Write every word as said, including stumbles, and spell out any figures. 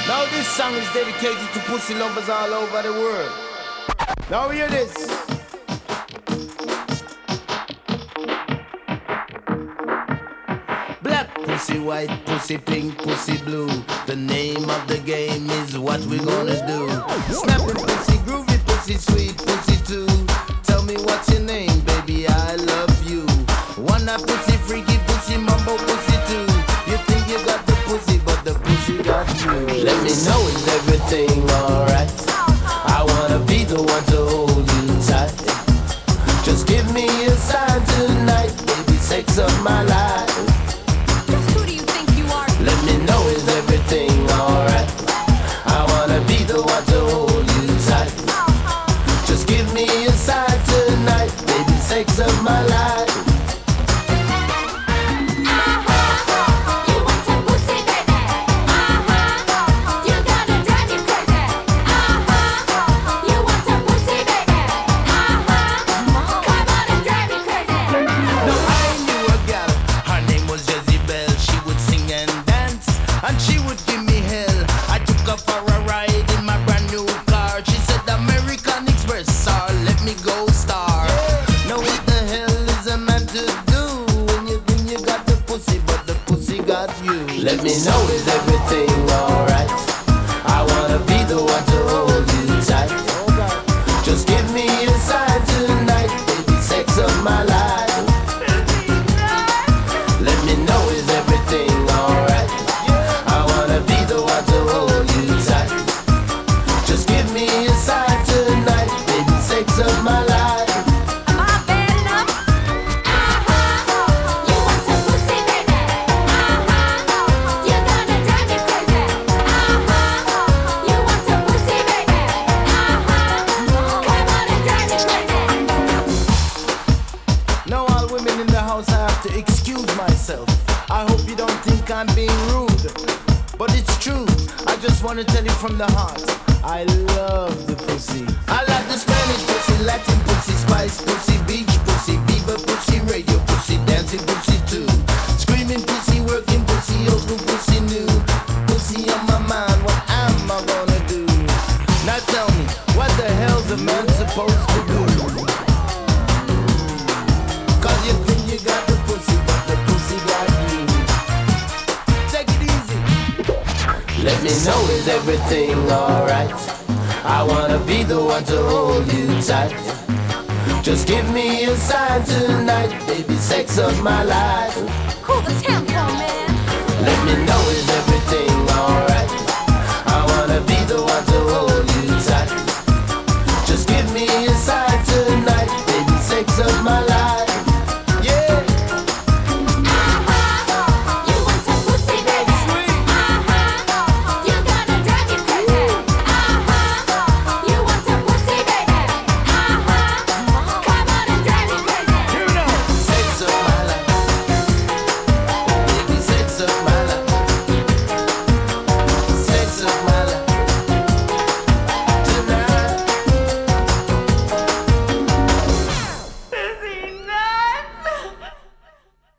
Now this song is dedicated to pussy lovers all over the world. Now hear this. Black pussy, white pussy, pink pussy, blue. The name of the game is what we're gonna do. Snapping pussy, groovy pussy, sweet pussy too. Tell me what's your name, baby, I love you. Wanna pussy, freaky pussy, mumbo pussy too. You think you got the pussy, but the pussy got you. Let me know, is everything alright? I wanna be the one to hold you tight. Just give me a sign tonight, baby, sex of my life. Who do you think you are? Let me know, is everything alright? I wanna be the one to hold you tight. Just give me a sign tonight, baby, sex of my life. Let me know, is everything alright? I wanna be the one to hold you tight. Just give me a sign tonight, baby, sex of my life. Let me know, is everything alright? I wanna be the one to hold you tight. Just give me a sign tonight, baby, sex of my life. I'm being rude, but it's true. I just wanna tell you from the heart, I love the pussy. I like the Spanish pussy, Latin pussy, spice pussy, beach pussy, Bieber pussy, radio pussy, dancing pussy too. Screaming pussy, working pussy, old school pussy new. Pussy on my mind, what am I gonna do? Now tell me, what the hell's a man supposed to do? Cause you think you got the pussy, but the pussy got you. Let me know, is everything alright? I wanna be the one to hold you tight. Just give me a sign tonight, baby, sex of my life. Cool the tempo, man. Let me know, is